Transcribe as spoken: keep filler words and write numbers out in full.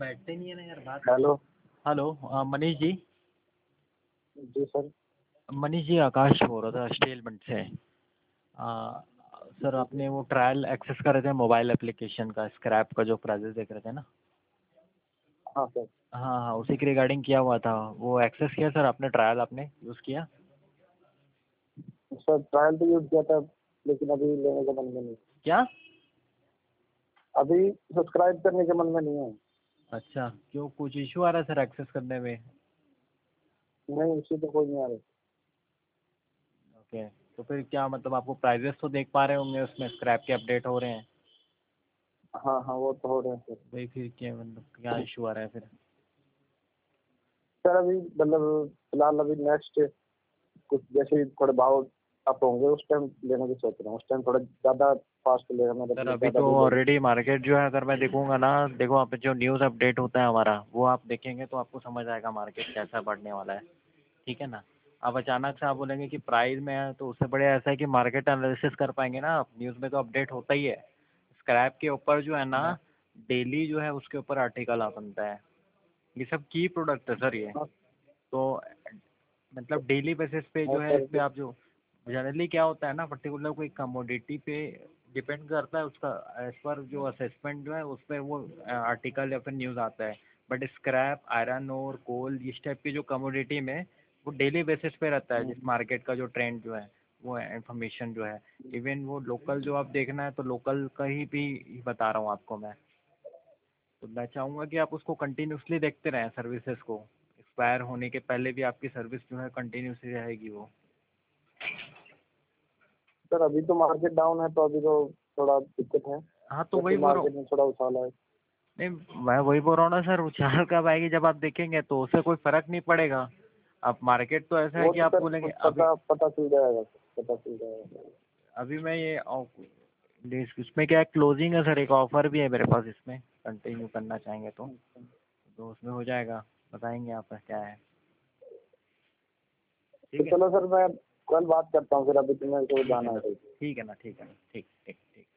बैठते नहीं है ना यार बात। हेलो। हेलो अ, मनीष जी। जी सर। मनीष जी आकाश बोल रहा था स्टेलमेंट से। अ, सर जी जी। आपने वो ट्रायल एक्सेस कर रहे थे मोबाइल एप्लीकेशन का स्क्रैप का जो प्राइजेस देख रहे थे ना। हाँ सर। हाँ हाँ उसी के रिगार्डिंग किया हुआ था। वो एक्सेस किया सर आपने ट्रायल आपने यूज़ किया। सर ट्रायल तो यूज किया था, लेकिन अभी लेने के मन में नहीं। क्या। अभी सब्सक्राइब करने के मन में नहीं है। अच्छा क्यों कुछ इशू आ रहा है सर एक्सेस करने में। नहीं, इसी तो कोई नहीं आ रही। ओके तो फिर क्या मतलब आपको प्राइजेस तो देख पा रहे होंगे उसमें स्क्रैप के अपडेट हो रहे हैं। हाँ हाँ, वो तो हो रहे हैं सर। भाई फिर क्या मतलब क्या इशू आ रहा है फिर। सर अभी मतलब फिलहाल अभी नेक्स्ट कुछ जैसे ही थोड़े भाव अप होंगे उस टाइम लेने की सोच रहा हूँ। उस टाइम थोड़ा ज्यादा फास्ट लेगा मेरा, सर मतलब अभी ज्यादा तो भी ले लूँ। ऑलरेडी मार्केट जो है अगर मैं देखूंगा ना देखो आप जो न्यूज़ अपडेट होता है हमारा वो आप देखेंगे तो आपको समझ आएगा मार्केट कैसा बढ़ने वाला है। ठीक है ना। अब अचानक से आप बोलेंगे कि प्राइस में है तो उससे बड़े ऐसा है कि मार्केट एनालिसिस कर पाएंगे ना आप। न्यूज़ में तो अपडेट होता ही है। स्क्रैप के ऊपर जो है ना डेली जो है उसके ऊपर आर्टिकल आ बनता है। ये सब की प्रोडक्ट है सर ये। हाँ तो मतलब डेली बेसिस पे हाँ जो है इस सर। पे आप जो जनरली क्या होता है ना पर्टिकुलर कोई कमोडिटी पे डिपेंड करता है उसका एज पर जो असेसमेंट जो है उस पर वो आर्टिकल या फिर न्यूज़ आता है। बट स्क्रैप आयरन और कोल इस टाइप की जो कमोडिटी में वो डेली बेसिस पे रहता है जिस मार्केट का जो ट्रेंड जो है वो इन्फॉर्मेशन जो है। इवन वो लोकल जो आप देखना है तो लोकल का ही भी बता रहा हूँ आपको मैं। तो मैं चाहूँगा कि आप उसको कंटिन्यूसली देखते रहें सर्विसेज को। एक्सपायर होने के पहले भी आपकी सर्विस जो है कंटिन्यूसली रहेगी वो। सर अभी तो मार्केट डाउन है तो अभी तो थोड़ा दिक्कत है। हाँ तो वही वैसे बोल रहा हूँ। मार्केट में थोड़ा उछाल है। नहीं मैं वही बोल रहा हूँ ना सर उछाल कब आएगी जब आप देखेंगे तो उससे कोई फर्क नहीं पड़ेगा। अब मार्केट तो ऐसा है वो कि तो आप सर बोलेंगे कुछ अभी पता पता चल जाएगा सर, पता चल जाएगा। अभी मैं ये ऑ- इसमें क्या क्लोजिंग है सर एक ऑफर भी है मेरे पास इसमें कंटिन्यू करना चाहेंगे तो तो उसमें हो जाएगा। बताएंगे आप क्या है। तो ठीक है। चलो सर, मैं कल बात करता हूँ फिर, अभी तो मेरे को ठीक है जाना ना। है कहीं। ठीक है ना ठीक है ना ठीक ठीक ठीक।